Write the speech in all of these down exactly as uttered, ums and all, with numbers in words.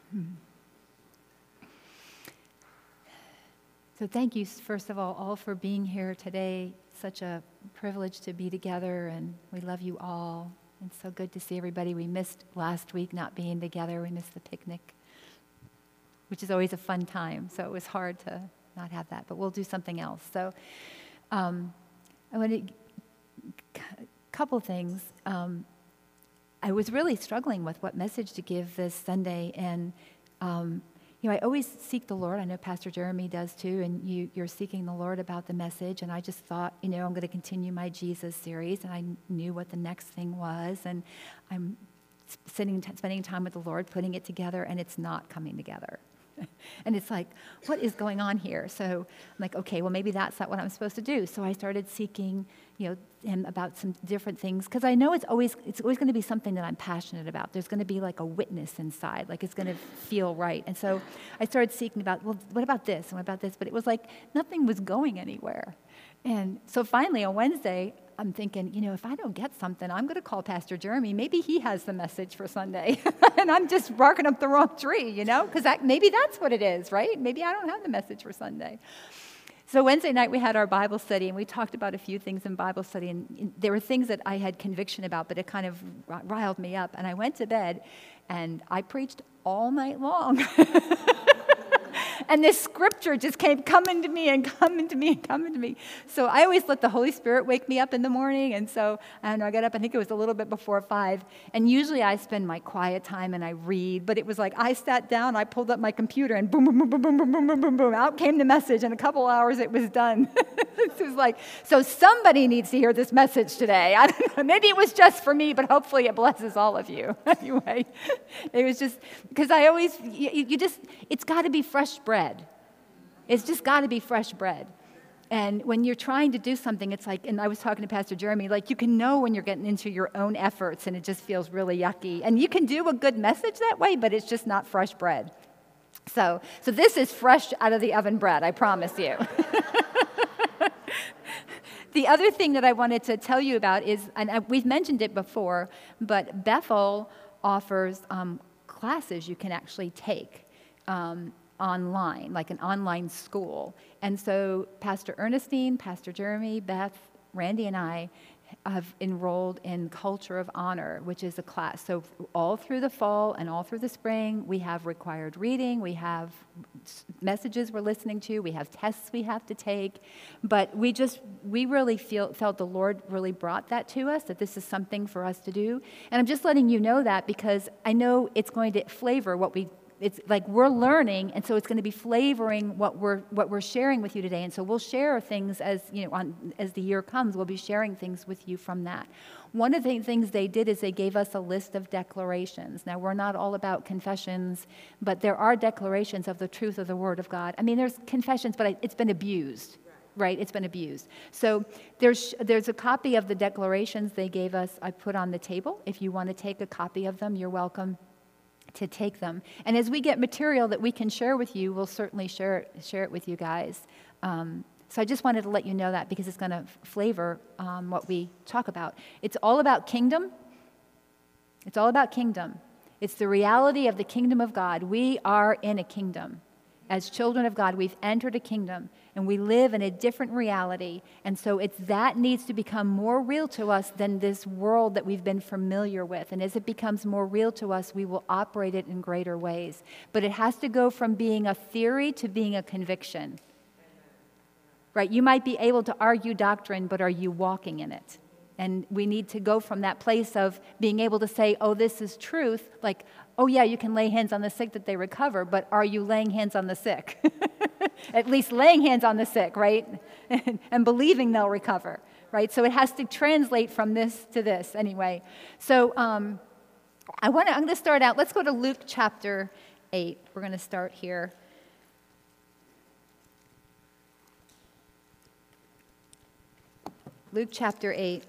So thank you, first of all, all for being here today. Such a privilege to be together, and we love you all. It's so good to see everybody. We missed last week not being together. We missed the picnic, which is always a fun time. So it was hard to not have that, but we'll do something else. So um, I want to, a couple things. Um, I was really struggling with what message to give this Sunday, and um, you know, I always seek the Lord. I know Pastor Jeremy does too, and you, you're seeking the Lord about the message. And I just thought, you know, I'm going to continue my Jesus series, and I knew what the next thing was. And I'm sitting, spending time with the Lord, putting it together, and it's not coming together. And it's like, what is going on here? So I'm like, okay, well, maybe that's not what I'm supposed to do. So I started seeking, you know, him about some different things, because I know it's always it's always going to be something that I'm passionate about. There's going to be like a witness inside, like it's going to feel right. And so I started seeking about, well, what about this and what about this? But it was like nothing was going anywhere. And so finally on Wednesday, I'm thinking, you know, if I don't get something, I'm going to call Pastor Jeremy. Maybe he has the message for Sunday. And I'm just barking up the wrong tree, you know, because that, maybe that's what it is, right? Maybe I don't have the message for Sunday. So Wednesday night we had our Bible study, and we talked about a few things in Bible study. And there were things that I had conviction about, but it kind of riled me up. And I went to bed, and I preached all night long. And this scripture just came coming to me and coming to me and coming to me. So I always let the Holy Spirit wake me up in the morning. And so I don't know, I got up, I think it was a little bit before five. And usually I spend my quiet time and I read. But it was like I sat down, I pulled up my computer, and boom, boom, boom, boom, boom, boom, boom, boom, boom, boom. Out came the message. In a couple hours it was done. It was like, so somebody needs to hear this message today. I don't know. Maybe it was just for me, but hopefully it blesses all of you. Anyway, it was just, because I always, you, you just, it's got to be fresh bread. It's just got to be fresh bread. And when you're trying to do something, it's like, and I was talking to Pastor Jeremy, like you can know when you're getting into your own efforts and it just feels really yucky. And you can do a good message that way, but it's just not fresh bread. So, so this is fresh out of the oven bread, I promise you. The other thing that I wanted to tell you about is, and we've mentioned it before, but Bethel offers um, classes you can actually take um, online, like an online school. And so Pastor Ernestine, Pastor Jeremy, Beth, Randy, and I have enrolled in Culture of Honor, which is a class. So all through the fall and all through the spring, we have required reading, we have messages we're listening to, we have tests we have to take. But we just, we really feel, felt the Lord really brought that to us, that this is something for us to do. And I'm just letting you know that because I know it's going to flavor what we It's like we're learning, and so it's going to be flavoring what we're what we're sharing with you today. And so we'll share things as you know, on, as the year comes. We'll be sharing things with you from that. One of the things they did is they gave us a list of declarations. Now we're not all about confessions, but there are declarations of the truth of the Word of God. I mean, there's confessions, but it's been abused. Right, it's been abused. So there's there's a copy of the declarations they gave us. I put on the table. If you want to take a copy of them, you're welcome to take them. And as we get material that we can share with you, we'll certainly share it, share it with you guys. Um, so I just wanted to let you know that because it's going to flavor um, what we talk about. It's all about kingdom. It's all about kingdom. It's the reality of the kingdom of God. We are in a kingdom. As children of God, we've entered a kingdom, and we live in a different reality. And so it's that needs to become more real to us than this world that we've been familiar with. And as it becomes more real to us, we will operate it in greater ways. But it has to go from being a theory to being a conviction. Right? You might be able to argue doctrine, but are you walking in it? And we need to go from that place of being able to say, oh, this is truth, like, oh, yeah, you can lay hands on the sick that they recover, but are you laying hands on the sick? At least laying hands on the sick, right? And believing they'll recover, right? So it has to translate from this to this anyway. So um, I want to, I'm going to start out, let's go to Luke chapter eight. We're going to start here. Luke chapter eight.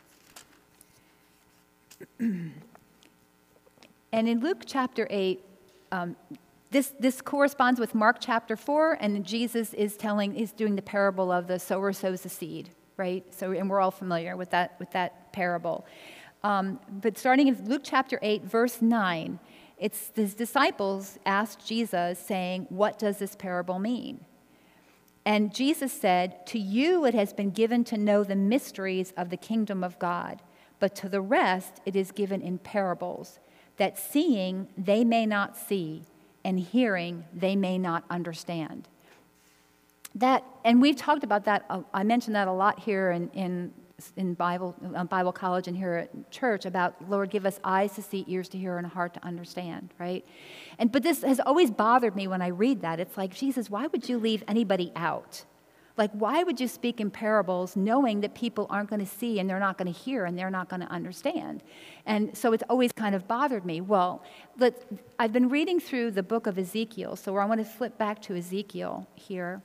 And in Luke chapter eight, um, this this corresponds with Mark chapter four, and Jesus is telling, is doing the parable of the sower sows the seed, right? So, and we're all familiar with that with that parable. Um, but starting in Luke chapter eight, verse nine, It's his disciples asked Jesus, saying, "What does this parable mean?" And Jesus said, "To you it has been given to know the mysteries of the kingdom of God, but to the rest it is given in parables, that seeing they may not see, and hearing they may not understand." That, and we've talked about that. uh, I mentioned that a lot here in in, in Bible uh, Bible college and here at church about, Lord, give us eyes to see, ears to hear, and a heart to understand, right? And but this has always bothered me when I read that. It's like, Jesus, why would you leave anybody out? Like, why would you speak in parables knowing that people aren't going to see and they're not going to hear and they're not going to understand? And so it's always kind of bothered me. Well, let, I've been reading through the book of Ezekiel, so I want to flip back to Ezekiel here.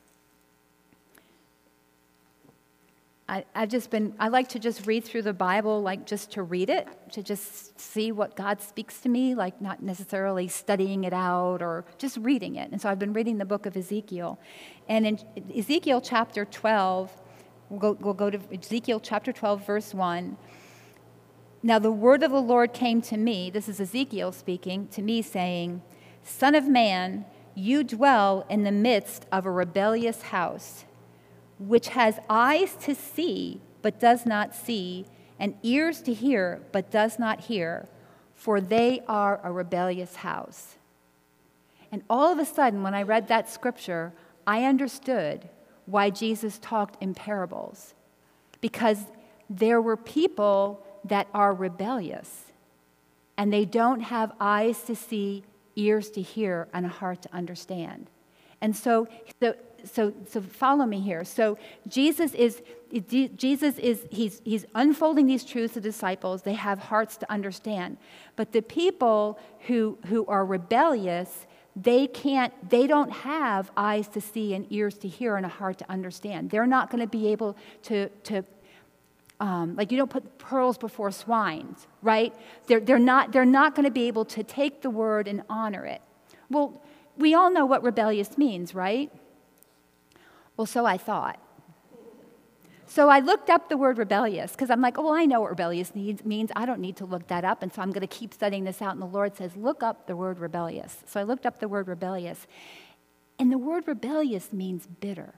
I, I've just been, I like to just read through the Bible, like just to read it, to just see what God speaks to me, like not necessarily studying it out or just reading it. And so I've been reading the book of Ezekiel. And in Ezekiel chapter twelve, we'll go, we'll go to Ezekiel chapter twelve, verse one. "Now the word of the Lord came to me," this is Ezekiel speaking, "to me saying, 'Son of man, you dwell in the midst of a rebellious house, which has eyes to see, but does not see, and ears to hear, but does not hear, for they are a rebellious house.'" And all of a sudden, when I read that scripture, I understood why Jesus talked in parables. Because there were people that are rebellious, and they don't have eyes to see, ears to hear, and a heart to understand. And so, so So, so follow me here. So Jesus is, Jesus is, he's, he's unfolding these truths to disciples. They have hearts to understand. But the people who, who are rebellious, they can't, they don't have eyes to see and ears to hear and a heart to understand. They're not going to be able to, to um, like you don't put pearls before swines, right? They're, they're not, they're not going to be able to take the word and honor it. Well, we all know what rebellious means, right? Well, so I thought. So I looked up the word rebellious because I'm like, oh, well, I know what rebellious needs, means. I don't need to look that up. And so I'm going to keep studying this out. And the Lord says, look up the word rebellious. So I looked up the word rebellious. And the word rebellious means bitter.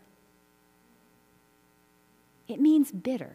It means bitter.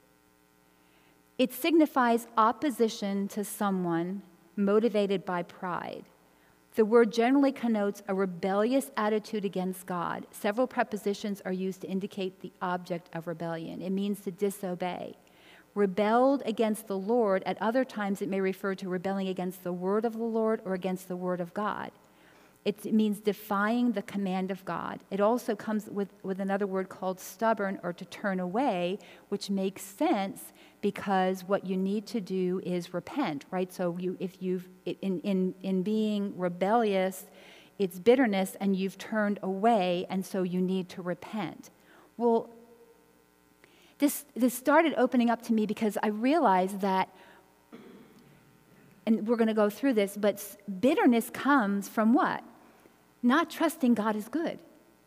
It signifies opposition to someone motivated by pride. The word generally connotes a rebellious attitude against God. Several prepositions are used to indicate the object of rebellion. It means to disobey. Rebelled against the Lord, at other times it may refer to rebelling against the word of the Lord or against the word of God. It means defying the command of God. It also comes with, with another word called stubborn, or to turn away, which makes sense because what you need to do is repent, right? So you, if you've, in, in, in being rebellious, it's bitterness and you've turned away, and so you need to repent. Well, this, this started opening up to me because I realized that, and we're going to go through this, but bitterness comes from what? Not trusting God is good,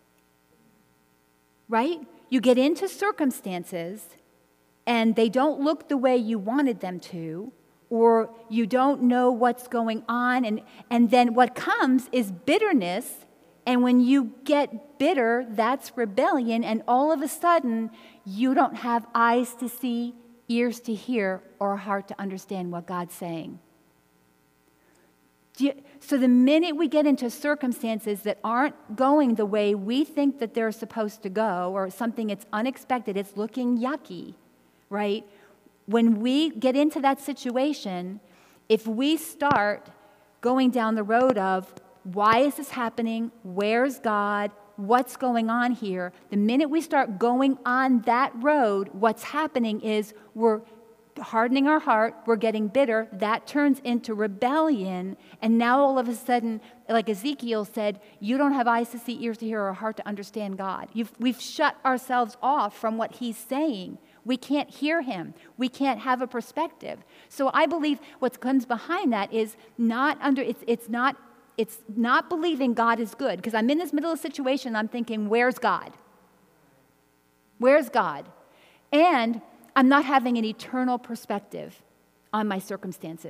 right? You get into circumstances and they don't look the way you wanted them to, or you don't know what's going on, and, and then what comes is bitterness, and when you get bitter, that's rebellion, and all of a sudden, you don't have eyes to see, ears to hear, or a heart to understand what God's saying. Do you, so the minute we get into circumstances that aren't going the way we think that they're supposed to go, or something that's unexpected, it's looking yucky, right? When we get into that situation, if we start going down the road of, why is this happening? Where's God? What's going on here? The minute we start going on that road, what's happening is we're hardening our heart, we're getting bitter, that turns into rebellion, and now all of a sudden, like Ezekiel said, you don't have eyes to see, ears to hear, or a heart to understand God. You've, we've shut ourselves off from what he's saying. We can't hear him. We can't have a perspective. So I believe what comes behind that is not under, it's, it's not, it's not believing God is good, because I'm in this middle of a situation, I'm thinking, where's God? Where's God? And I'm not having an eternal perspective on my circumstances,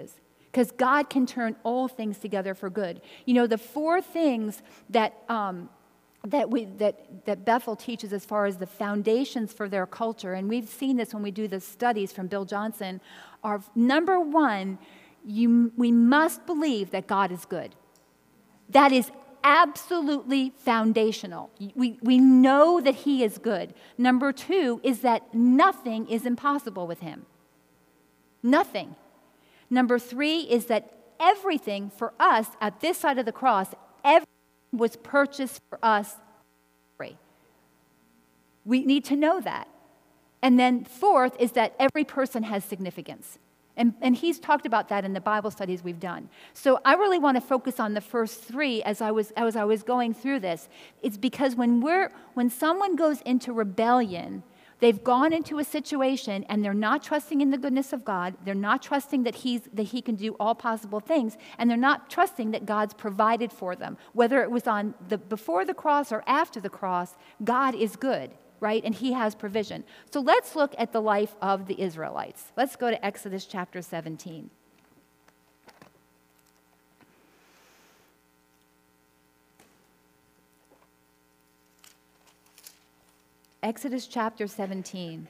because God can turn all things together for good. You know, the four things that um, that we that that Bethel teaches as far as the foundations for their culture, and we've seen this when we do the studies from Bill Johnson, are number one, you we must believe that God is good. That is absolutely foundational. We, we know that he is good. Number two is that nothing is impossible with him. Nothing. Number three is that everything for us at this side of the cross, everything was purchased for us free. We need to know that. And then fourth is that every person has significance. And, and he's talked about that in the Bible studies we've done. So I really want to focus on the first three as I was as I was going through this. It's because when we're when someone goes into rebellion, they've gone into a situation and they're not trusting in the goodness of God. They're not trusting that he's that he can do all possible things, and they're not trusting that God's provided for them. Whether it was on the before the cross or after the cross, God is good. Right? And he has provision. So let's look at the life of the Israelites. Let's go to Exodus chapter seventeen. Exodus chapter seventeen.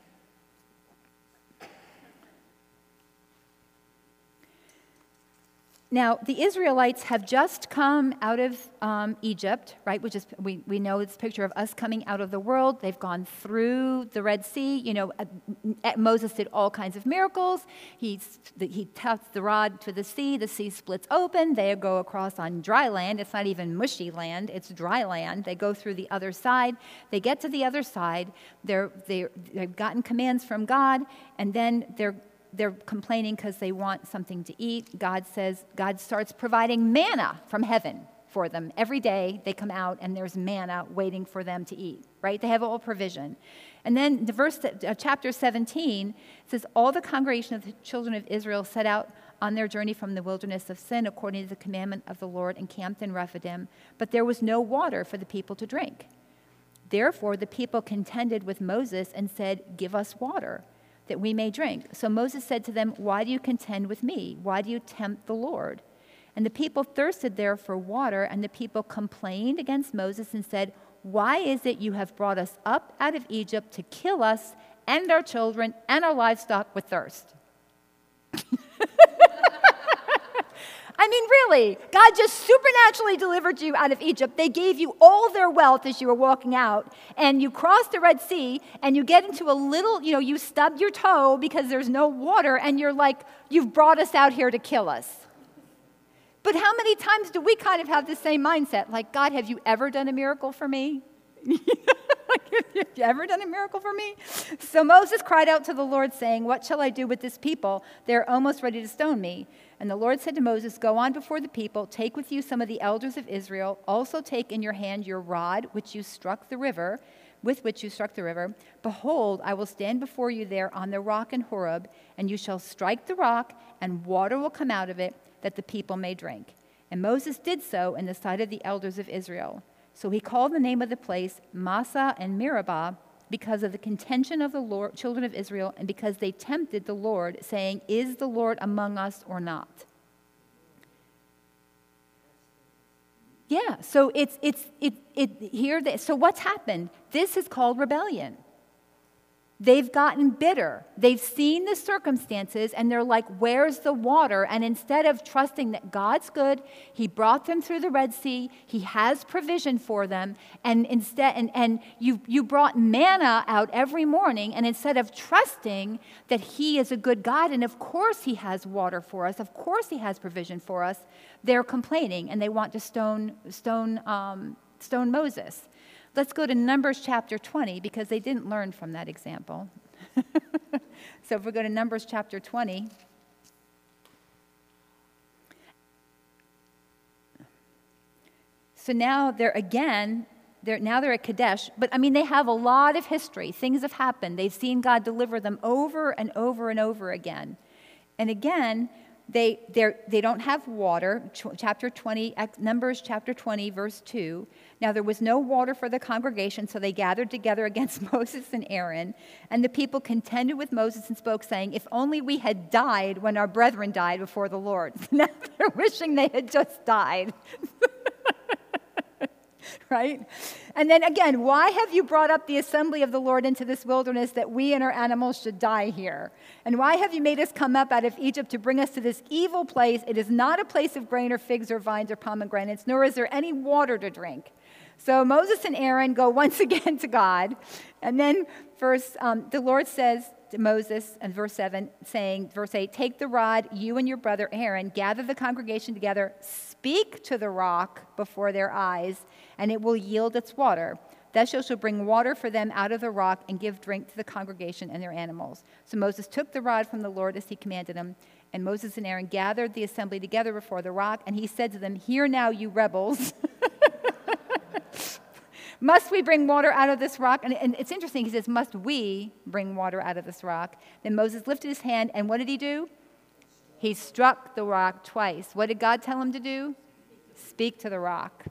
Now, the Israelites have just come out of um, Egypt, right, which is, we, we know it's a picture of us coming out of the world. They've gone through the Red Sea. You know, uh, Moses did all kinds of miracles. He, he tossed the rod to the sea. The sea splits open. They go across on dry land. It's not even mushy land. It's dry land. They go through the other side. They get to the other side. They're, they're, they've gotten commands from God, and then they're They're complaining because they want something to eat. God says, God starts providing manna from heaven for them. Every day they come out and there's manna waiting for them to eat, right? They have all provision. And then the verse, uh, chapter seventeen says, all the congregation of the children of Israel set out on their journey from the wilderness of Sin according to the commandment of the Lord and camped in Rephidim, but there was no water for the people to drink. Therefore the people contended with Moses and said, give us water, that we may drink. So Moses said to them, why do you contend with me? Why do you tempt the Lord? And the people thirsted there for water, and the people complained against Moses and said, why is it you have brought us up out of Egypt to kill us and our children and our livestock with thirst? I mean, really, God just supernaturally delivered you out of Egypt. They gave you all their wealth as you were walking out, and you crossed the Red Sea, and you get into a little, you know, you stub your toe because there's no water, and you're like, you've brought us out here to kill us. But how many times do we kind of have the same mindset? Like, God, have you ever done a miracle for me? Have you ever done a miracle for me? So Moses cried out to the Lord, saying, what shall I do with this people? They're almost ready to stone me. And the Lord said to Moses, go on before the people, take with you some of the elders of Israel, also take in your hand your rod, which you struck the river, with which you struck the river. Behold, I will stand before you there on the rock in Horeb, and you shall strike the rock, and water will come out of it, that the people may drink. And Moses did so in the sight of the elders of Israel. So he called the name of the place Massah and Meribah, because of the contention of the Lord, children of Israel, and because they tempted the Lord, saying, is the Lord among us or not? Yeah, so it's it's it it here. They, so what's happened? This is called rebellion. They've gotten bitter. They've seen the circumstances, and they're like, where's the water? And instead of trusting that God's good, he brought them through the Red Sea. He has provision for them. And instead, and, and you, you brought manna out every morning, and instead of trusting that he is a good God, and of course he has water for us, of course he has provision for us, they're complaining, and they want to stone, stone, um, stone Moses. Let's go to Numbers chapter twenty, because they didn't learn from that example. So if we go to Numbers chapter twenty. So now they're again, they're, now they're at Kadesh. But I mean, they have a lot of history. Things have happened. They've seen God deliver them over and over and over again. And again, they they they don't have water. Ch- chapter twenty, Numbers chapter twenty, verse two. Now there was no water for the congregation, so they gathered together against Moses and Aaron. And the people contended with Moses and spoke, saying, if only we had died when our brethren died before the Lord. Now they're wishing they had just died. Right? And then again, why have you brought up the assembly of the Lord into this wilderness that we and our animals should die here? And why have you made us come up out of Egypt to bring us to this evil place? It is not a place of grain or figs or vines or pomegranates, nor is there any water to drink. So Moses and Aaron go once again to God. And then verse, um, the Lord says to Moses in verse seven, saying, verse eight, take the rod, you and your brother Aaron, gather the congregation together, speak to the rock before their eyes, and it will yield its water. Thus you shall bring water for them out of the rock and give drink to the congregation and their animals. So Moses took the rod from the Lord as he commanded him, and Moses and Aaron gathered the assembly together before the rock, and he said to them, hear now, you rebels. Must we bring water out of this rock? And, and it's interesting, he says, must we bring water out of this rock? Then Moses lifted his hand, and what did he do? He struck the rock twice. What did God tell him to do? Speak to the rock.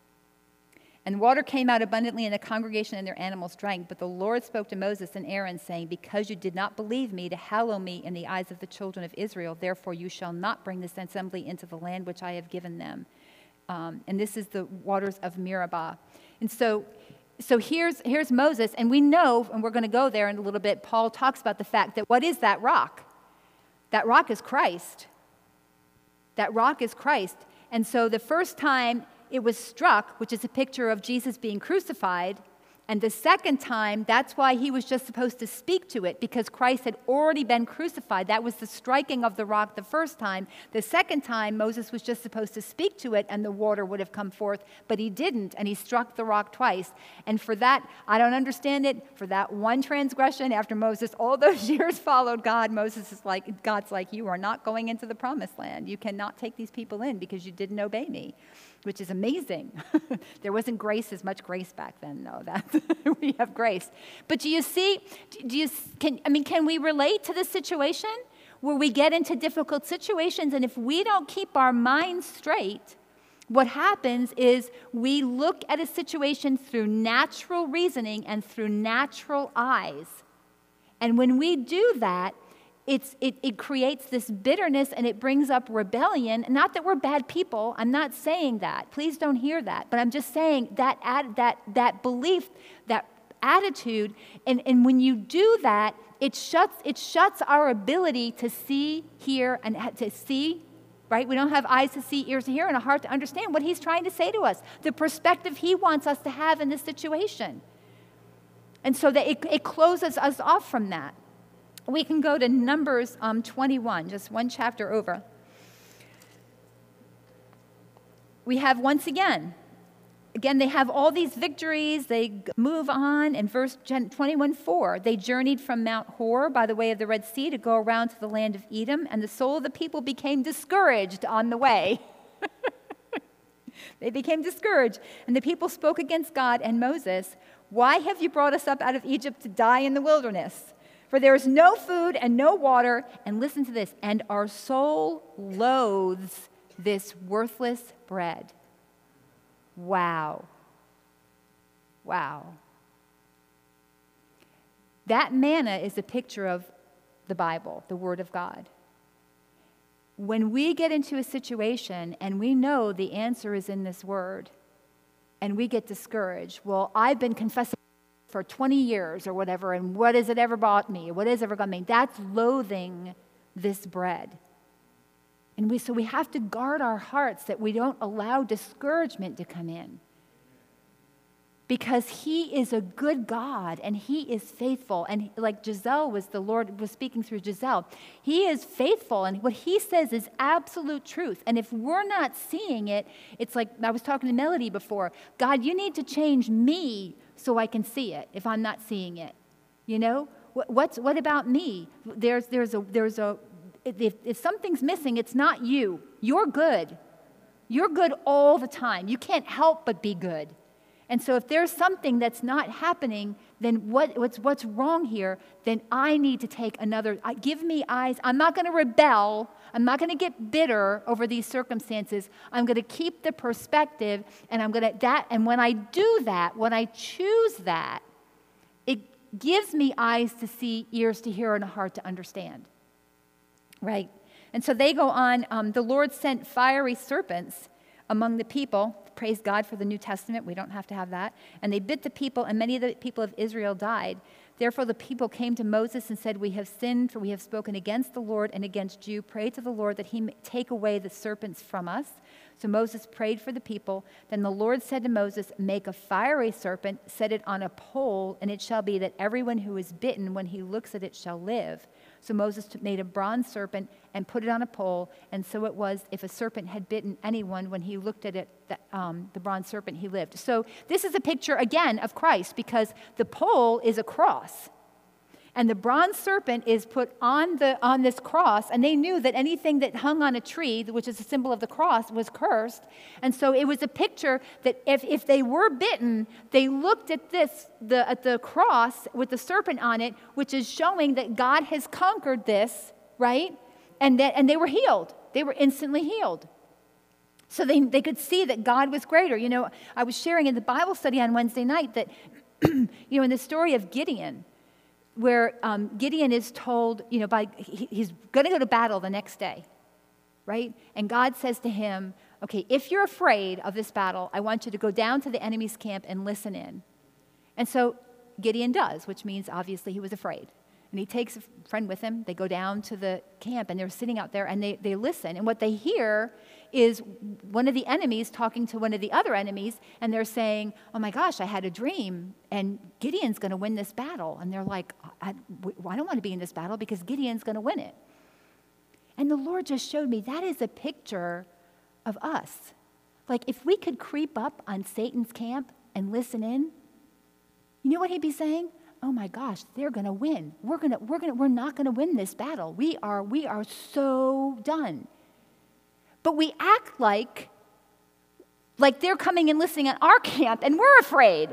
And water came out abundantly, and the congregation and their animals drank. But the Lord spoke to Moses and Aaron, saying, because you did not believe me to hallow me in the eyes of the children of Israel, therefore you shall not bring this assembly into the land which I have given them. Um, and this is the waters of Meribah. And so, so here's, here's Moses, and we know, and we're going to go there in a little bit, Paul talks about the fact that what is that rock? That rock is Christ. That rock is Christ. And so the first time it was struck, which is a picture of Jesus being crucified, and the second time, that's why he was just supposed to speak to it, because Christ had already been crucified. That was the striking of the rock the first time. The second time, Moses was just supposed to speak to it, and the water would have come forth, but he didn't, and he struck the rock twice. And for that, I don't understand it, for that one transgression, after Moses all those years followed God, Moses is like, God's like, you are not going into the promised land. You cannot take these people in because you didn't obey me. Which is amazing. There wasn't grace as much grace back then, though. That we have grace. But do you see? Do you can? I mean, can we relate to this situation where we get into difficult situations, and if we don't keep our minds straight, what happens is we look at a situation through natural reasoning and through natural eyes, and when we do that, It's, it, it creates this bitterness, and it brings up rebellion. Not that we're bad people. I'm not saying that. Please don't hear that. But I'm just saying that ad, that, that belief, that attitude, and, and when you do that, it shuts, it shuts our ability to see, hear, and to see, right? We don't have eyes to see, ears to hear, and a heart to understand what he's trying to say to us, the perspective he wants us to have in this situation. And so that it, it closes us off from that. We can go to Numbers um, twenty-one, just one chapter over. We have once again, again, they have all these victories. They move on. In verse twenty-one four, they journeyed from Mount Hor by the way of the Red Sea to go around to the land of Edom, and the soul of the people became discouraged on the way. They became discouraged, and the people spoke against God and Moses. Why have you brought us up out of Egypt to die in the wilderness? For there is no food and no water, and listen to this, and our soul loathes this worthless bread. Wow. Wow. That manna is a picture of the Bible, the Word of God. When we get into a situation and we know the answer is in this Word, and we get discouraged, well, I've been confessing for twenty years or whatever, and what has it ever brought me? What has ever got me? That's loathing this bread. And we so we have to guard our hearts that we don't allow discouragement to come in. Because he is a good God, and he is faithful. And like Giselle was, the Lord was speaking through Giselle. He is faithful, and what he says is absolute truth. And if we're not seeing it, it's like I was talking to Melody before. God, you need to change me so I can see it if I'm not seeing it. You know? What, what's, what about me? There's, there's a, there's a, if, if something's missing, it's not you. You're good. You're good all the time. You can't help but be good. And so if there's something that's not happening, then what, what's, what's wrong here? Then I need to take another, I, give me eyes. I'm not going to rebel. I'm not going to get bitter over these circumstances. I'm going to keep the perspective, and I'm going to, that, and when I do that, when I choose that, it gives me eyes to see, ears to hear, and a heart to understand. Right? And so they go on, um, the Lord sent fiery serpents among the people. Praise God for the New Testament. We don't have to have that. And they bit the people, and many of the people of Israel died. Therefore the people came to Moses and said, we have sinned, for we have spoken against the Lord and against you. Pray to the Lord that he may take away the serpents from us. So Moses prayed for the people. Then the Lord said to Moses, make a fiery serpent, set it on a pole, and it shall be that everyone who is bitten, when he looks at it, shall live. So Moses made a bronze serpent and put it on a pole, and so it was, if a serpent had bitten anyone, when he looked at it, the, um, the bronze serpent, he lived. So this is a picture, again, of Christ, because the pole is a cross, and the bronze serpent is put on, the, on this cross, and they knew that anything that hung on a tree, which is a symbol of the cross, was cursed. And so it was a picture that if, if they were bitten, they looked at this, the, at the cross with the serpent on it, which is showing that God has conquered this, right? And, that, and they were healed. They were instantly healed. So they, they could see that God was greater. You know, I was sharing in the Bible study on Wednesday night that, you know, in the story of Gideon, where um, Gideon is told, you know, by he, he's going to go to battle the next day, right? And God says to him, okay, if you're afraid of this battle, I want you to go down to the enemy's camp and listen in. And so Gideon does, which means obviously he was afraid. And he takes a friend with him. They go down to the camp, and they're sitting out there, and they, they listen. And what they hear is one of the enemies talking to one of the other enemies, and they're saying, oh my gosh, I had a dream, and Gideon's going to win this battle. And they're like, I, I don't want to be in this battle because Gideon's going to win it. And the Lord just showed me that is a picture of us. Like if we could creep up on Satan's camp and listen in, you know what he'd be saying? Oh my gosh, they're going to win. We're going to we're going to we're not going to win this battle. We are we are so done. But we act like like they're coming and listening at our camp and we're afraid.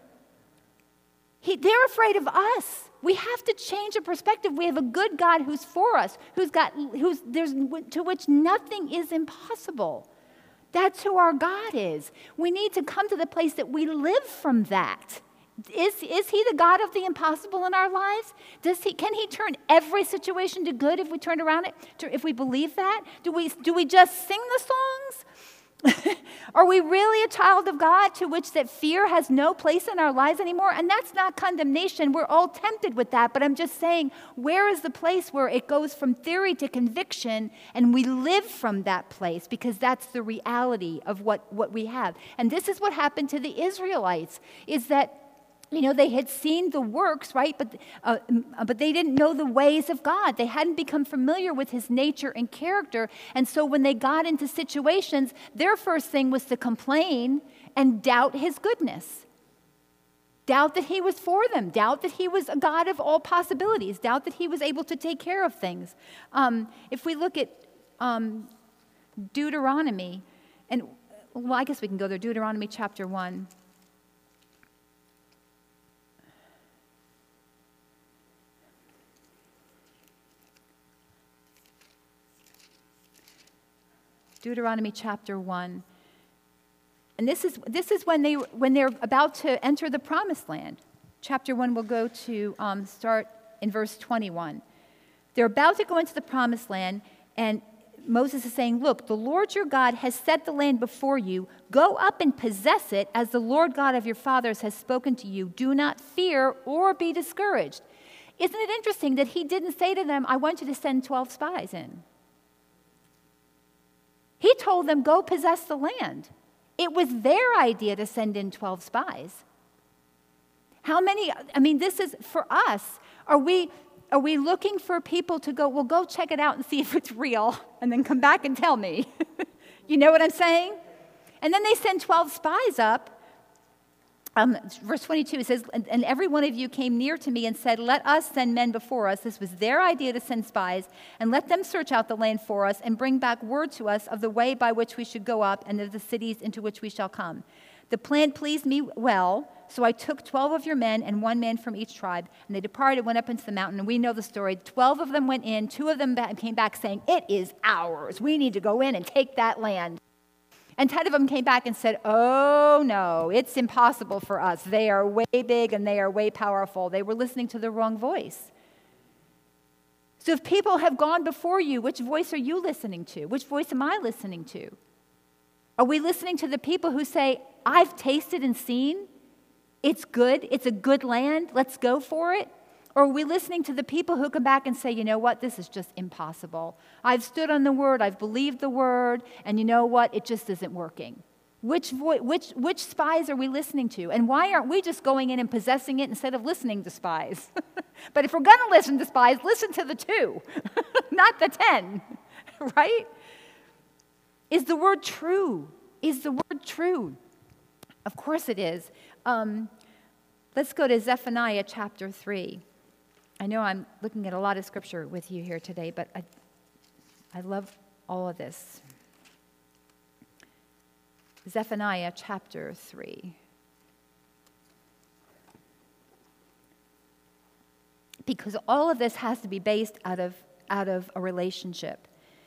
He, they're afraid of us. We have to change the perspective. We have a good God who's for us, who's got who's there's to which nothing is impossible. That's who our God is. We need to come to the place that we live from that. Is, is he the God of the impossible in our lives? Does he, can he turn every situation to good if we turn around it, to, if we believe that? Do we, do we just sing the songs? Are we really a child of God to which that fear has no place in our lives anymore? And that's not condemnation. We're all tempted with that. But I'm just saying, where is the place where it goes from theory to conviction and we live from that place? Because that's the reality of what, what we have. And this is what happened to the Israelites, is that you know, they had seen the works, right? But, uh, but they didn't know the ways of God. They hadn't become familiar with his nature and character. And so when they got into situations, their first thing was to complain and doubt his goodness. Doubt that he was for them. Doubt that he was a God of all possibilities. Doubt that he was able to take care of things. Um, if we look at um, Deuteronomy, and well, I guess we can go there. Deuteronomy chapter one. Deuteronomy chapter one. And this is this is when they when they're about to enter the promised land. Chapter one will go to um, start in verse twenty-one. They're about to go into the promised land, and Moses is saying, look, the Lord your God has set the land before you. Go up and possess it as the Lord God of your fathers has spoken to you. Do not fear or be discouraged. Isn't it interesting that he didn't say to them, I want you to send twelve spies in? He told them, go possess the land. It was their idea to send in twelve spies. How many, I mean, this is for us. Are we, are we looking for people to go, well, go check it out and see if it's real, and then come back and tell me? You know what I'm saying? And then they send twelve spies up. Um, verse twenty-two, it says, and every one of you came near to me and said, let us send men before us. This was their idea to send spies, and let them search out the land for us and bring back word to us of the way by which we should go up and of the cities into which we shall come. The plan pleased me well, so I took twelve of your men and one man from each tribe, and they departed, went up into the mountain, and we know the story. Twelve of them went in, two of them came back saying, it is ours. We need to go in and take that land. And ten of them came back and said, oh, no, it's impossible for us. They are way big and they are way powerful. They were listening to the wrong voice. So if people have gone before you, which voice are you listening to? Which voice am I listening to? Are we listening to the people who say, I've tasted and seen, it's good, it's a good land, let's go for it? Or are we listening to the people who come back and say, you know what, this is just impossible. I've stood on the word, I've believed the word, and you know what, it just isn't working. Which, vo- which, which spies are we listening to? And why aren't we just going in and possessing it instead of listening to spies? But if we're going to listen to spies, listen to the two, not the ten, right? Is the word true? Is the word true? Of course it is. Um, let's go to Zephaniah chapter three. I know I'm looking at a lot of scripture with you here today, but I, I love all of this. Zephaniah chapter three. Because all of this has to be based out of, out of a relationship.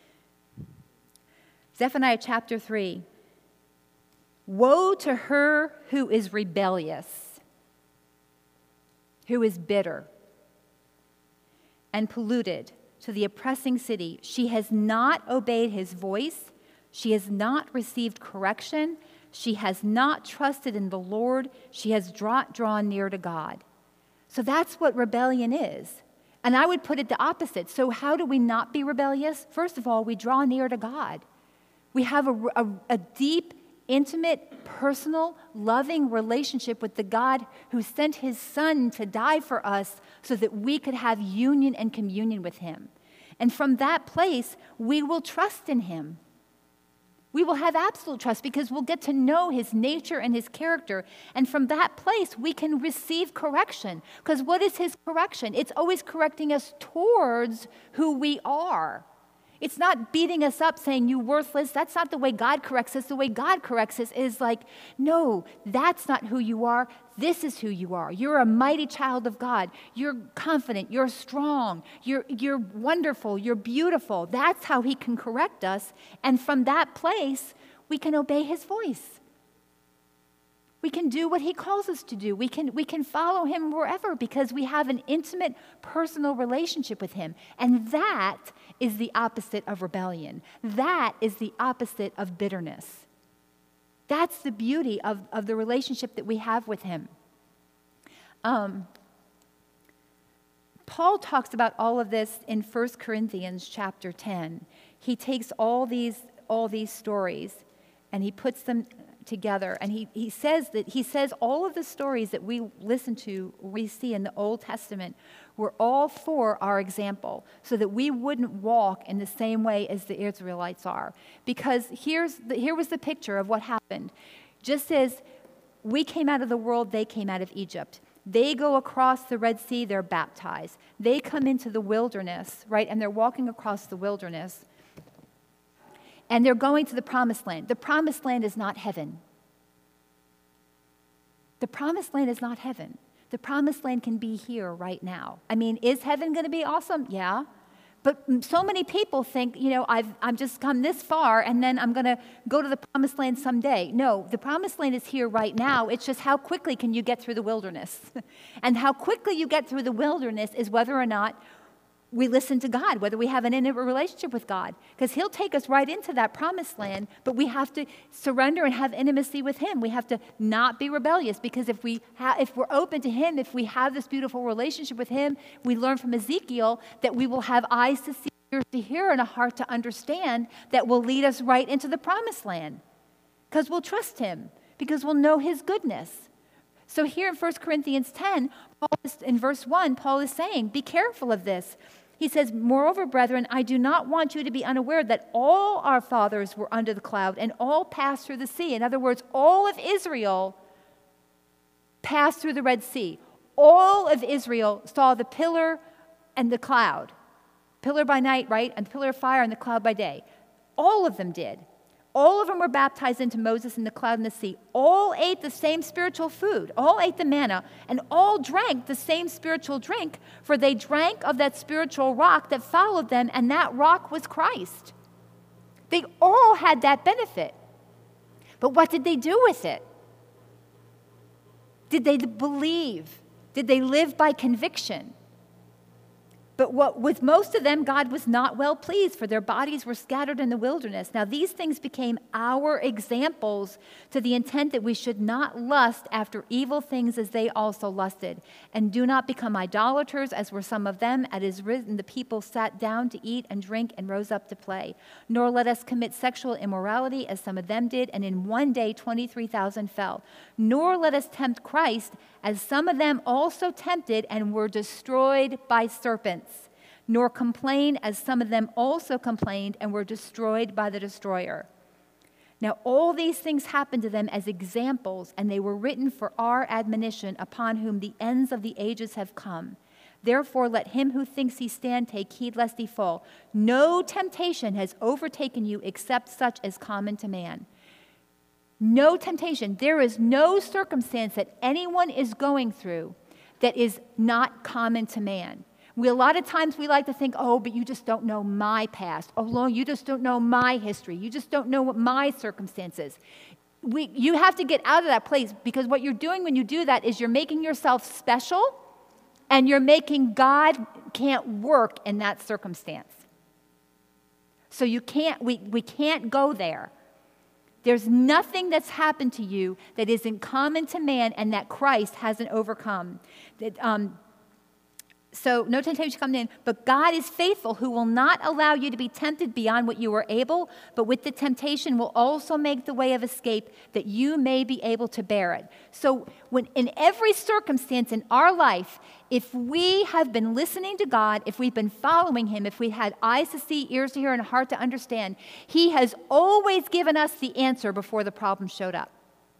Zephaniah chapter three. Woe to her who is rebellious, who is bitter and polluted, to the oppressing city. She has not obeyed his voice. She has not received correction. She has not trusted in the Lord. She has draw, drawn near to God. So that's what rebellion is. And I would put it the opposite. So how do we not be rebellious? First of all, we draw near to God. We have a, a, a deep, intimate, personal, loving relationship with the God who sent his son to die for us so that we could have union and communion with him. And from that place, we will trust in him. We will have absolute trust because we'll get to know his nature and his character. And from that place, we can receive correction. Because what is his correction? It's always correcting us towards who we are. It's not beating us up saying, you worthless. That's not the way God corrects us. The way God corrects us is like, no, that's not who you are. This is who you are. You're a mighty child of God. You're confident. You're strong. You're, you're wonderful. You're beautiful. That's how he can correct us. And from that place, we can obey his voice. We can do what he calls us to do. We can, we can follow him wherever because we have an intimate, personal relationship with him. And that is the opposite of rebellion. That is the opposite of bitterness. That's the beauty of, of the relationship that we have with him. Um, Paul talks about all of this in First Corinthians chapter ten. He takes all these, all these stories and he puts them together. And he, he says that he says all of the stories that we listen to, we see in the Old Testament, were all for our example, so that we wouldn't walk in the same way as the Israelites are. Because here's the, here was the picture of what happened. Just as we came out of the world, they came out of Egypt. They go across the Red Sea, they're baptized. They come into the wilderness, right? And they're walking across the wilderness. And they're going to the promised land. The promised land is not heaven. The promised land is not heaven. The promised land can be here right now. I mean, is heaven going to be awesome? Yeah. But so many people think, you know, I've, I've just come this far and then I'm going to go to the promised land someday. No, the promised land is here right now. It's just how quickly can you get through the wilderness? And how quickly you get through the wilderness is whether or not we listen to God, whether we have an intimate relationship with God. Because he'll take us right into that promised land, but we have to surrender and have intimacy with him. We have to not be rebellious, because if, we ha- if we're open to him, if we have this beautiful relationship with him, we learn from Ezekiel that we will have eyes to see, ears to hear, and a heart to understand that will lead us right into the promised land. Because we'll trust him, because we'll know his goodness. So here in First Corinthians ten, Paul is, in verse one, Paul is saying, be careful of this. He says, moreover, brethren, I do not want you to be unaware that all our fathers were under the cloud and all passed through the sea. In other words, all of Israel passed through the Red Sea. All of Israel saw the pillar and the cloud. Pillar by night, right? And the pillar of fire and the cloud by day. All of them did. All of them were baptized into Moses in the cloud and the sea. All ate the same spiritual food. All ate the manna, and all drank the same spiritual drink, for they drank of that spiritual rock that followed them, and that rock was Christ. They all had that benefit. But what did they do with it? Did they believe? Did they live by conviction? But what, with most of them, God was not well pleased, for their bodies were scattered in the wilderness. Now, these things became our examples to the intent that we should not lust after evil things as they also lusted. And do not become idolaters, as were some of them. As is written, the people sat down to eat and drink and rose up to play. Nor let us commit sexual immorality, as some of them did, and in one day twenty-three thousand fell. Nor let us tempt Christ, as some of them also tempted and were destroyed by serpents. Nor complain, as some of them also complained and were destroyed by the destroyer. Now all these things happened to them as examples, and they were written for our admonition, upon whom the ends of the ages have come. Therefore let him who thinks he stand take heed lest he fall. No temptation has overtaken you except such as common to man. No temptation. There is no circumstance that anyone is going through that is not common to man. We, a lot of times we like to think, oh, but you just don't know my past. Oh, Lord, you just don't know my history. You just don't know what my circumstances. We, you have to get out of that place, because what you're doing when you do that is you're making yourself special, and you're making God can't work in that circumstance. So you can't, we, we can't go there. There's nothing that's happened to you that isn't common to man and that Christ hasn't overcome. That, um, So no temptation come in, but God is faithful, who will not allow you to be tempted beyond what you are able, but with the temptation will also make the way of escape, that you may be able to bear it. So when in every circumstance in our life, if we have been listening to God, if we've been following him, if we had eyes to see, ears to hear, and a heart to understand, he has always given us the answer before the problem showed up.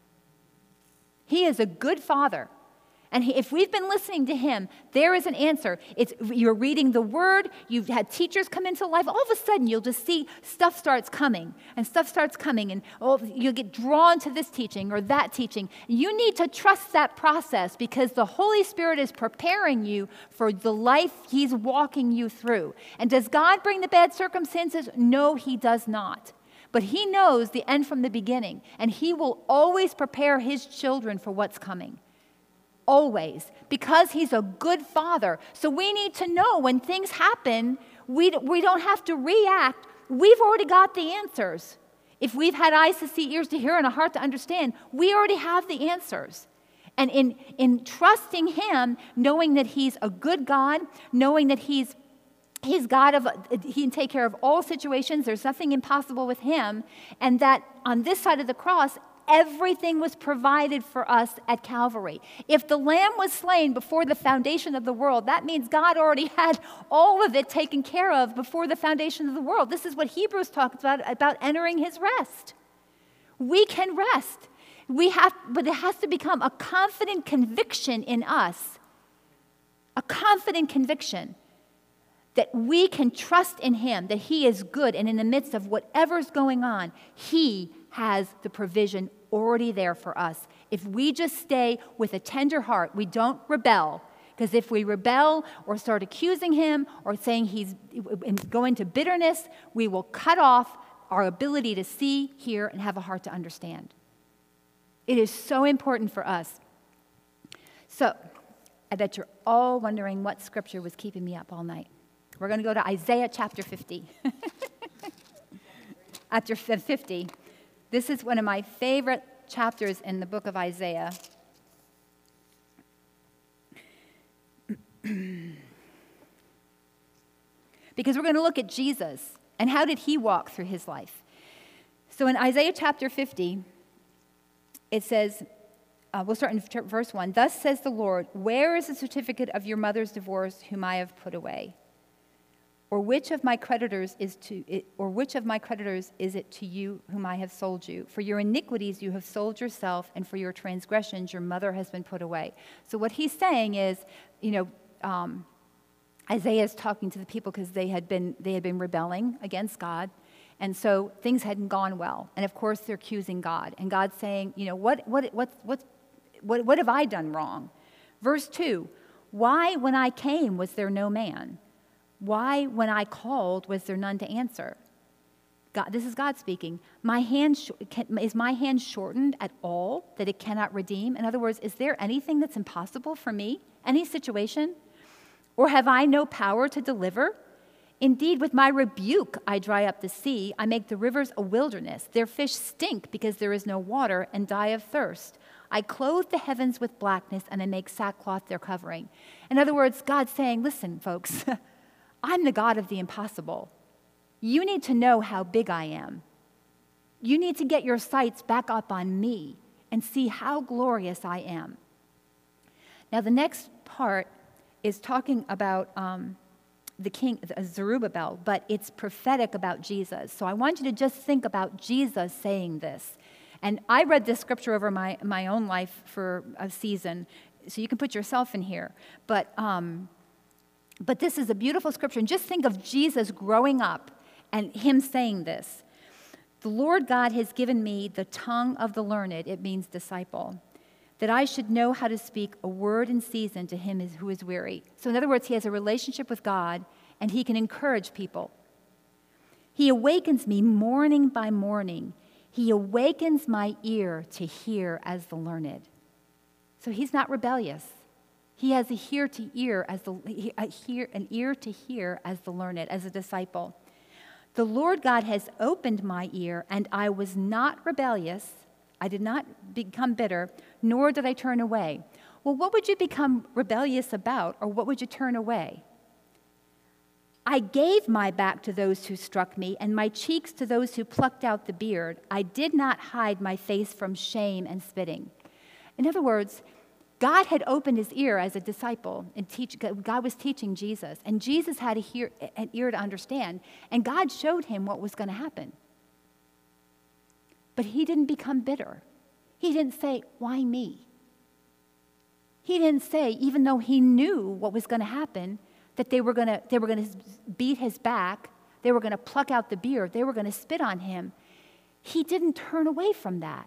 He is a good father. And he, if we've been listening to him, there is an answer. It's, you're reading the word, you've had teachers come into life, all of a sudden you'll just see stuff starts coming, and stuff starts coming, and oh, you'll get drawn to this teaching or that teaching. You need to trust that process, because the Holy Spirit is preparing you for the life he's walking you through. And does God bring the bad circumstances? No, he does not. But he knows the end from the beginning, and he will always prepare his children for what's coming. Always, because he's a good father. So we need to know when things happen, we, we don't have to react. We've already got the answers. If we've had eyes to see, ears to hear, and a heart to understand, we already have the answers. And in, in trusting him, knowing that he's a good God, knowing that he's He's God of, he can take care of all situations. There's nothing impossible with him. And that on this side of the cross, everything was provided for us at Calvary. If the lamb was slain before the foundation of the world, that means God already had all of it taken care of before the foundation of the world. This is what Hebrews talks about, about entering his rest. We can rest. We have, but it has to become a confident conviction in us. A confident conviction that we can trust in him, that he is good, and in the midst of whatever's going on, he has the provision already there for us. If we just stay with a tender heart, we don't rebel. Because if we rebel or start accusing him or saying he's going to bitterness, we will cut off our ability to see, hear, and have a heart to understand. It is so important for us. So, I bet you're all wondering what scripture was keeping me up all night. We're going to go to Isaiah chapter fifty. Chapter fifty. This is one of my favorite chapters in the book of Isaiah. Because we're going to look at Jesus and how did he walk through his life. So in Isaiah chapter fifty, it says, uh, we'll start in verse one. Thus says the Lord, where is the certificate of your mother's divorce whom I have put away? Or which of my creditors is to it, or which of my creditors is it to you whom I have sold you? For your iniquities you have sold yourself, and for your transgressions your mother has been put away. So what he's saying is, you know, um, Isaiah is talking to the people because they had been they had been rebelling against God, And so things hadn't gone well. And of course, they're accusing God. And God's saying, you know, what, what, what, what, what, what have I done wrong? Verse two, why when I came was there no man? Why when I called was there none to answer? God, this is God speaking. My hand sh- can, is my hand shortened at all that it cannot redeem? In other words, is there anything that's impossible for me? Any situation? Or have I no power to deliver? Indeed, with my rebuke I dry up the sea. I make the rivers a wilderness. Their fish stink because there is no water and die of thirst. I clothe the heavens with blackness and I make sackcloth their covering. In other words, God's saying, listen, folks, I'm the God of the impossible. You need to know how big I am. You need to get your sights back up on me and see how glorious I am. Now, the next part is talking about um, the king, Zerubbabel, but it's prophetic about Jesus. So I want you to just think about Jesus saying this. And I read this scripture over my, my own life for a season, so you can put yourself in here. But, um, but this is a beautiful scripture. And just think of Jesus growing up and him saying this. The Lord God has given me the tongue of the learned, it means disciple, that I should know how to speak a word in season to him who is weary. So in other words, he has a relationship with God, and he can encourage people. He awakens me morning by morning. He awakens my ear to hear as the learned. So he's not rebellious. He has a ear to ear as the a hear, an ear to hear as the learned, as a disciple. The Lord God has opened my ear, and I was not rebellious. I did not become bitter, nor did I turn away. Well, what would you become rebellious about, or what would you turn away? I gave my back to those who struck me, and my cheeks to those who plucked out the beard. I did not hide my face from shame and spitting. In other words, God had opened his ear as a disciple, and teach, God was teaching Jesus, and Jesus had a hear, an ear to understand, and God showed him what was going to happen. But he didn't become bitter. He didn't say, why me? He didn't say, even though he knew what was going to happen, that they were going to they were going to beat his back, they were going to pluck out the beard, they were going to spit on him. He didn't turn away from that.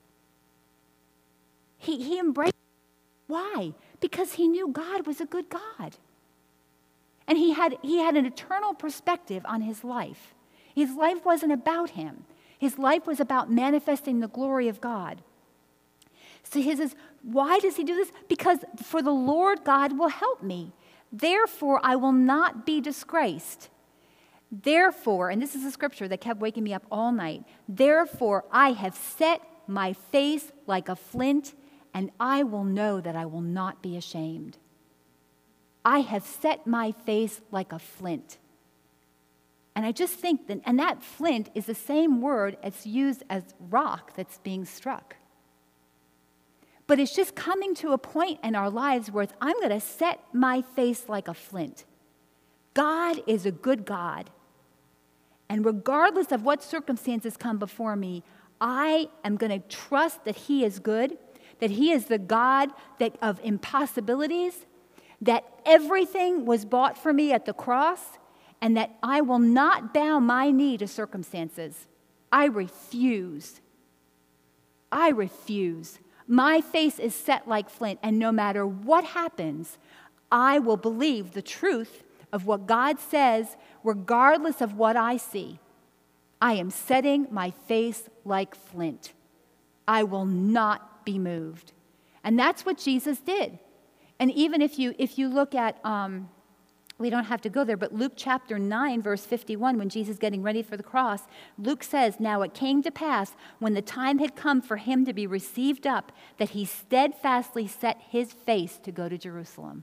He, he embraced. Why? Because he knew God was a good God. And he had, he had an eternal perspective on his life. His life wasn't about him. His life was about manifesting the glory of God. So he says, why does he do this? Because for the Lord God will help me. Therefore, I will not be disgraced. Therefore, and this is a scripture that kept waking me up all night. Therefore, I have set my face like a flint, and I will know that I will not be ashamed. I have set my face like a flint. And I just think that, and that flint is the same word that's used as rock that's being struck. But it's just coming to a point in our lives where it's, I'm going to set my face like a flint. God is a good God. And regardless of what circumstances come before me, I am going to trust that he is good, that he is the God that of impossibilities, that everything was bought for me at the cross, and that I will not bow my knee to circumstances. I refuse. I refuse. My face is set like flint, and no matter what happens, I will believe the truth of what God says, regardless of what I see. I am setting my face like flint. I will not be moved. And that's what Jesus did. And even if you if you look at, um, we don't have to go there, but Luke chapter nine, verse fifty-one, when Jesus is getting ready for the cross, Luke says, now it came to pass, when the time had come for him to be received up, that he steadfastly set his face to go to Jerusalem.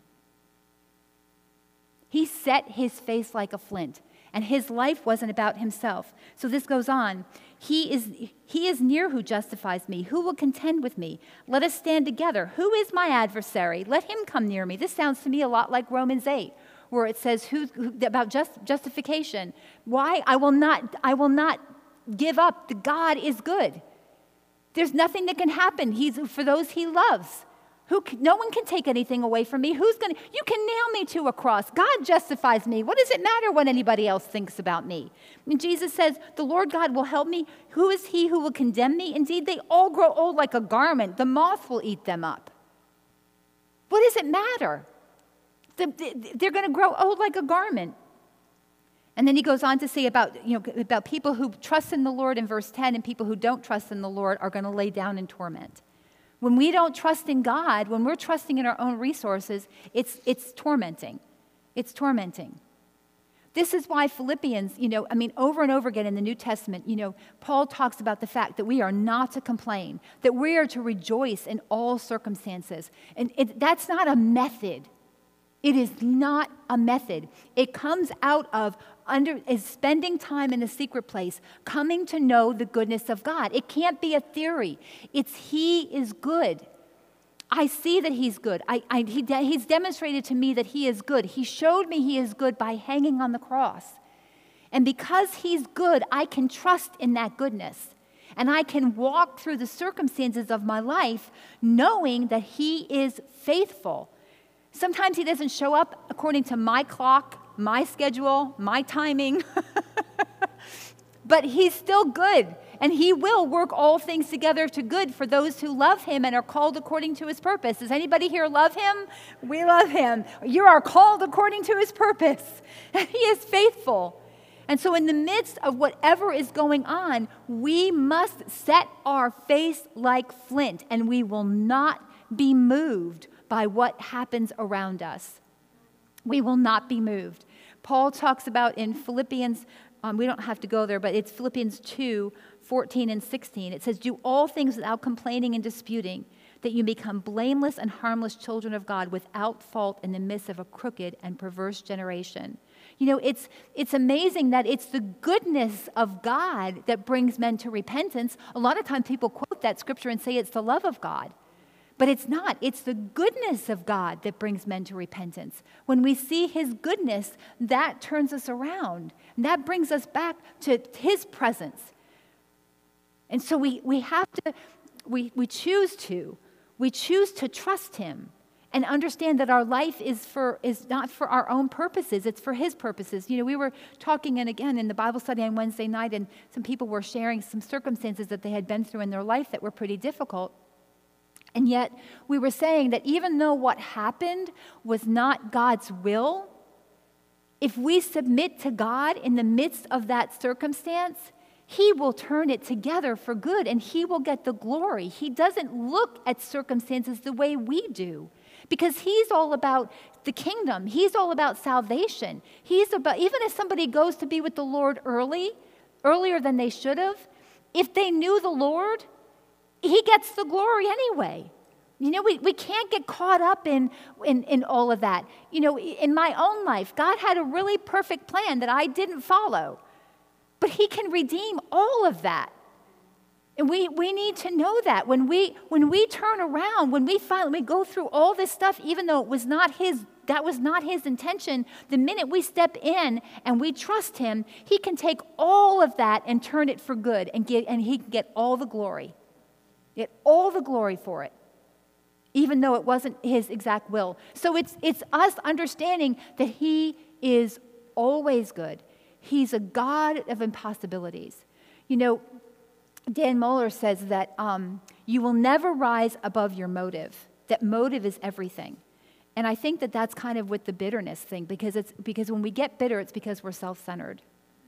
He set his face like a flint, and his life wasn't about himself. So this goes on. He is, he is near who justifies me. Who will contend with me? Let us stand together. Who is my adversary? Let him come near me. This sounds to me a lot like Romans eight, where it says who, who, about just, justification. Why? I will not, I will not give up. The God is good. There's nothing that can happen. He's for those he loves. Who can, no one can take anything away from me. Who's going to, you can nail me to a cross. God justifies me. What does it matter what anybody else thinks about me? And Jesus says, the Lord God will help me. Who is he who will condemn me? Indeed, they all grow old like a garment. The moth will eat them up. What does it matter? They're going to grow old like a garment. And then he goes on to say about, you know, about people who trust in the Lord in verse ten, and people who don't trust in the Lord are going to lay down in torment. When we don't trust in God, when we're trusting in our own resources, it's, it's tormenting. It's tormenting. This is why Philippians, you know, I mean, over and over again in the New Testament, you know, Paul talks about the fact that we are not to complain, that we are to rejoice in all circumstances. And it, that's not a method. It is not a method. It comes out of under is spending time in a secret place, coming to know the goodness of God. It can't be a theory. It's He is good. I see that He's good. I, I, he, he's demonstrated to me that He is good. He showed me He is good by hanging on the cross. And because He's good, I can trust in that goodness. And I can walk through the circumstances of my life knowing that He is faithful. Sometimes He doesn't show up according to my clock, my schedule, my timing, but He's still good, and He will work all things together to good for those who love Him and are called according to His purpose. Does anybody here love Him? We love Him. You are called according to His purpose, and He is faithful. And so in the midst of whatever is going on, we must set our face like flint, and we will not be moved by what happens around us. We will not be moved. Paul talks about in Philippians, um, we don't have to go there, but it's Philippians two, fourteen and sixteen. It says, do all things without complaining and disputing, that you become blameless and harmless children of God without fault in the midst of a crooked and perverse generation. You know, it's, it's amazing that it's the goodness of God that brings men to repentance. A lot of times people quote that scripture and say it's the love of God. But it's not. It's the goodness of God that brings men to repentance. When we see His goodness, that turns us around. And that brings us back to His presence. And so we, we have to, we, we choose to, we choose to trust Him and understand that our life is for is not for our own purposes. It's for His purposes. You know, we were talking, and again, in the Bible study on Wednesday night, and some people were sharing some circumstances that they had been through in their life that were pretty difficult. And yet, we were saying that even though what happened was not God's will, if we submit to God in the midst of that circumstance, He will turn it together for good, and He will get the glory. He doesn't look at circumstances the way we do, because He's all about the kingdom. He's all about salvation. He's about, even if somebody goes to be with the Lord early, earlier than they should have, if they knew the Lord, He gets the glory anyway. You know, we, we can't get caught up in, in, in all of that. You know, in my own life, God had a really perfect plan that I didn't follow. But He can redeem all of that. And we, we need to know that. When we, when we turn around, when we finally we go through all this stuff, even though it was not His, that was not His intention, the minute we step in and we trust Him, He can take all of that and turn it for good, and, get, and He can get all the glory. Get all the glory for it, even though it wasn't His exact will. So it's, it's us understanding that He is always good. He's a God of impossibilities. You know, Dan Mohler says that um, you will never rise above your motive, that motive is everything. And I think that that's kind of with the bitterness thing, because, it's, because when we get bitter, it's because we're self-centered.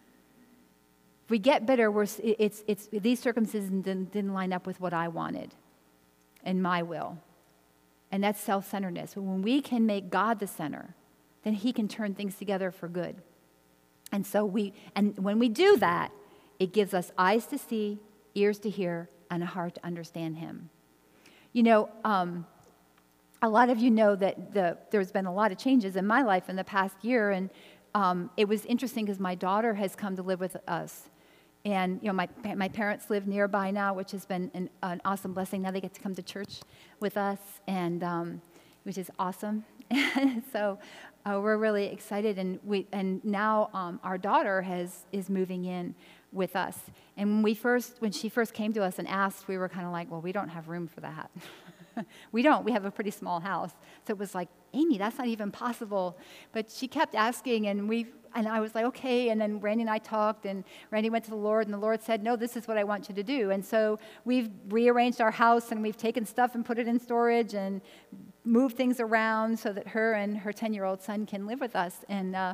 If we get bitter, we're, it's, it's, these circumstances didn't, didn't line up with what I wanted and my will. And that's self-centeredness. But when we can make God the center, then He can turn things together for good. And so we, and when we do that, it gives us eyes to see, ears to hear, and a heart to understand Him. You know, um, a lot of you know that the, there's been a lot of changes in my life in the past year, and um, it was interesting because my daughter has come to live with us. And, you know, my, my parents live nearby now, which has been an, an awesome blessing. Now they get to come to church with us, and um, which is awesome. so uh, we're really excited. And we and now um, our daughter has is moving in with us. And when we first, when she first came to us and asked, we were kind of like, well, we don't have room for that. We don't. We have a pretty small house. So it was like, Amy, that's not even possible. But she kept asking, and we and I was like, okay. And then Randy and I talked, and Randy went to the Lord, and the Lord said, no, this is what I want you to do. And so we've rearranged our house, and we've taken stuff and put it in storage and moved things around so that her and her ten-year-old son can live with us. And uh,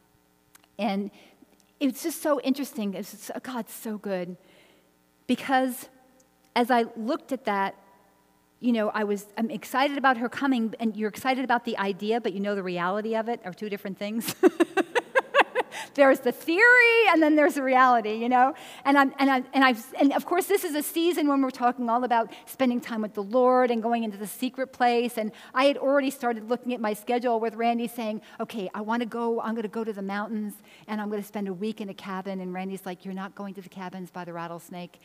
and it's just so interesting. It's just, oh, God's so good. Because as I looked at that, you know, I was, I'm excited about her coming, and you're excited about the idea, but you know the reality of it are two different things. There's the theory, and then there's the reality, you know? And I'm, and I, and I've, and of course, this is a season when we're talking all about spending time with the Lord and going into the secret place. And I had already started looking at my schedule with Randy saying, okay, I want to go, I'm going to go to the mountains, and I'm going to spend a week in a cabin. And Randy's like, you're not going to the cabins by the rattlesnake.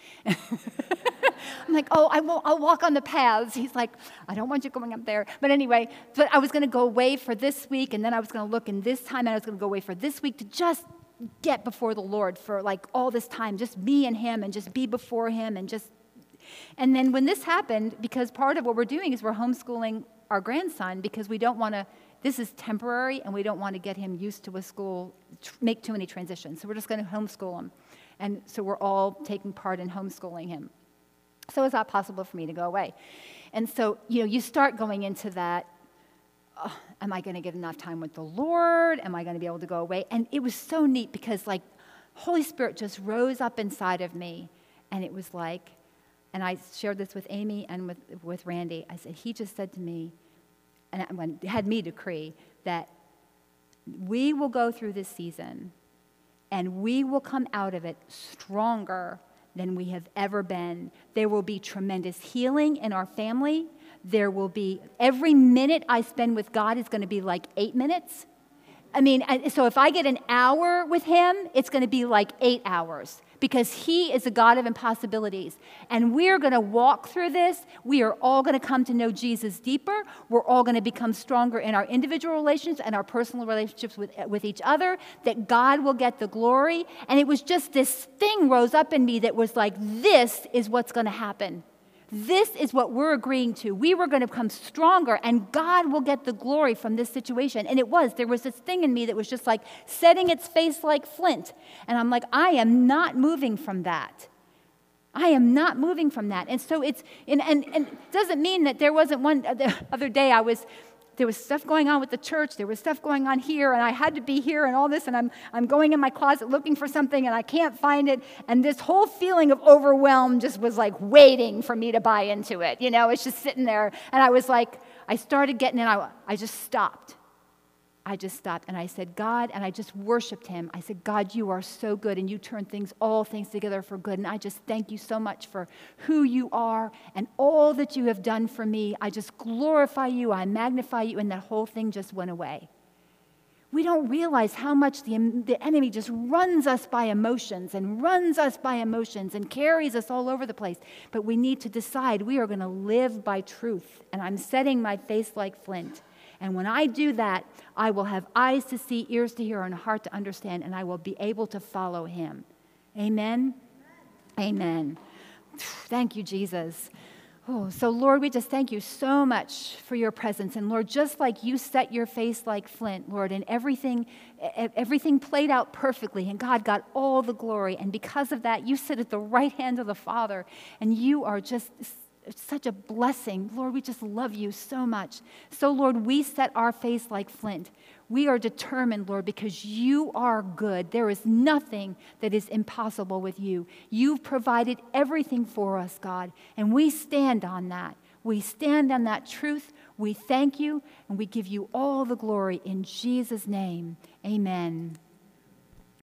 I'm like, oh, I won't, I'll walk on the paths. He's like, I don't want you going up there. But anyway, but I was going to go away for this week, and then I was going to look in this time, and I was going to go away for this week to just get before the Lord for like all this time, just me and him, and just be before him, and just, and then when this happened, because part of what we're doing is we're homeschooling our grandson, because we don't want to, this is temporary, and we don't want to get him used to a school, make too many transitions. So we're just going to homeschool him. And so we're all taking part in homeschooling him. So it's not possible for me to go away. And so, you know, you start going into that, oh, am I going to get enough time with the Lord? Am I going to be able to go away? And it was so neat because, like, Holy Spirit just rose up inside of me. And it was like, and I shared this with Amy and with, with Randy. I said, he just said to me, and it had me decree that we will go through this season and we will come out of it stronger than we have ever been. There will be tremendous healing in our family. There will be, every minute I spend with God is going to be like eight minutes. I mean, so if I get an hour with him, it's going to be like eight hours because he is a God of impossibilities. And we're going to walk through this. We are all going to come to know Jesus deeper. We're all going to become stronger in our individual relationships and our personal relationships with, with each other, that God will get the glory. And it was just this thing rose up in me that was like, this is what's going to happen. This is what we're agreeing to. We were going to become stronger, and God will get the glory from this situation. And it was. There was this thing in me that was just like setting its face like flint. And I'm like, I am not moving from that. I am not moving from that. And so it's, and, and, and it doesn't mean that there wasn't one, the other day I was, there was stuff going on with the church. There was stuff going on here, and I had to be here and all this, and I'm I'm going in my closet looking for something, and I can't find it. And this whole feeling of overwhelm just was like waiting for me to buy into it. You know, it's just sitting there. And I was like, I started getting in. I, I just stopped. I just stopped, and I said, God, and I just worshiped him. I said, God, you are so good, and you turn things, all things together for good. And I just thank you so much for who you are and all that you have done for me. I just glorify you. I magnify you, and that whole thing just went away. We don't realize how much the, the enemy just runs us by emotions and runs us by emotions and carries us all over the place. But we need to decide we are going to live by truth, and I'm setting my face like flint. And when I do that, I will have eyes to see, ears to hear, and a heart to understand, and I will be able to follow him. Amen? Amen. Thank you, Jesus. Oh, so, Lord, we just thank you so much for your presence. And, Lord, just like you set your face like flint, Lord, and everything, everything played out perfectly, and God got all the glory. And because of that, you sit at the right hand of the Father, and you are just It's such a blessing. Lord, we just love you so much. So, Lord, we set our face like flint. We are determined, Lord, because you are good. There is nothing that is impossible with you. You've provided everything for us, God, and we stand on that. We stand on that truth. We thank you, and we give you all the glory in Jesus' name. Amen.